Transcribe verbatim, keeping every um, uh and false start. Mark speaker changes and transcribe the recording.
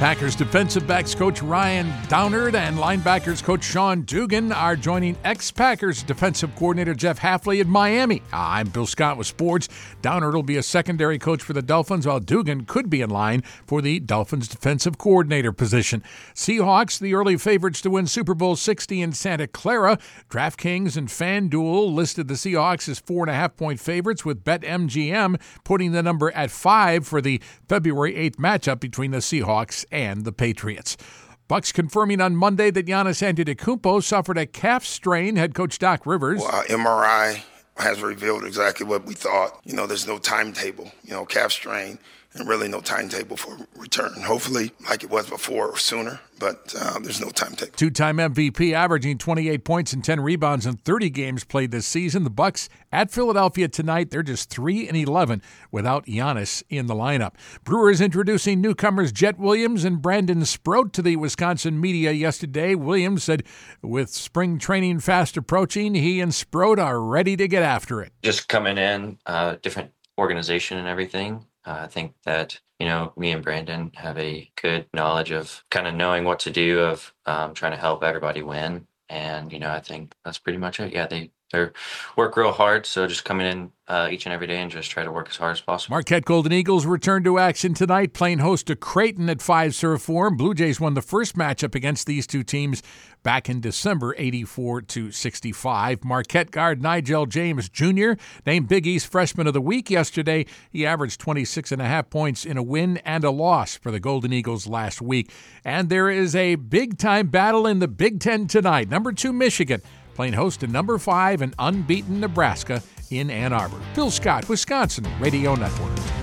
Speaker 1: Packers defensive backs coach Ryan Downard and linebackers coach Sean Dugan are joining ex-Packers defensive coordinator Jeff Hafley in Miami. I'm Bill Scott with sports. Downard will be a secondary coach for the Dolphins, while Dugan could be in line for the Dolphins defensive coordinator position. Seahawks, the early favorites to win Super Bowl sixty in Santa Clara. DraftKings and FanDuel listed the Seahawks as four and a half point favorites, with BetMGM putting the number at five for the February eighth matchup between the Seahawks and the Patriots. Bucks confirming on Monday that Giannis Antetokounmpo suffered a calf strain. Head coach Doc Rivers.
Speaker 2: Well, M R I has revealed exactly what we thought. You know, there's no timetable, you know, calf strain, and really no timetable for return. Hopefully, like it was before or sooner, but uh, there's no timetable.
Speaker 1: Two-time M V P, averaging twenty-eight points and ten rebounds in thirty games played this season. The Bucks at Philadelphia tonight. They're just three and eleven without Giannis in the lineup. Brewers introducing newcomers Jet Williams and Brandon Sproat to the Wisconsin media yesterday. Williams said with spring training fast approaching, he and Sproat are ready to get after it.
Speaker 3: Just coming in, uh, different organization and everything. Uh, I think that, you know, me and Brandon have a good knowledge of kind of knowing what to do, of um, trying to help everybody win. And, you know, I think that's pretty much it. Yeah, they they work real hard. So just coming in uh, each and every day and just try to work as hard as possible.
Speaker 1: Marquette Golden Eagles return to action tonight, playing host to Creighton at Fiserv Forum. Blue Jays won the first matchup against these two teams back in December, eighty-four to sixty-five. Marquette guard Nigel James Junior named Big East Freshman of the Week yesterday. He averaged twenty-six and a half points in a win and a loss for the Golden Eagles last week. And there is a big-time battle in the Big Ten tonight. Number two, Michigan, playing host to number five and unbeaten Nebraska in Ann Arbor. Bill Scott, Wisconsin Radio Network.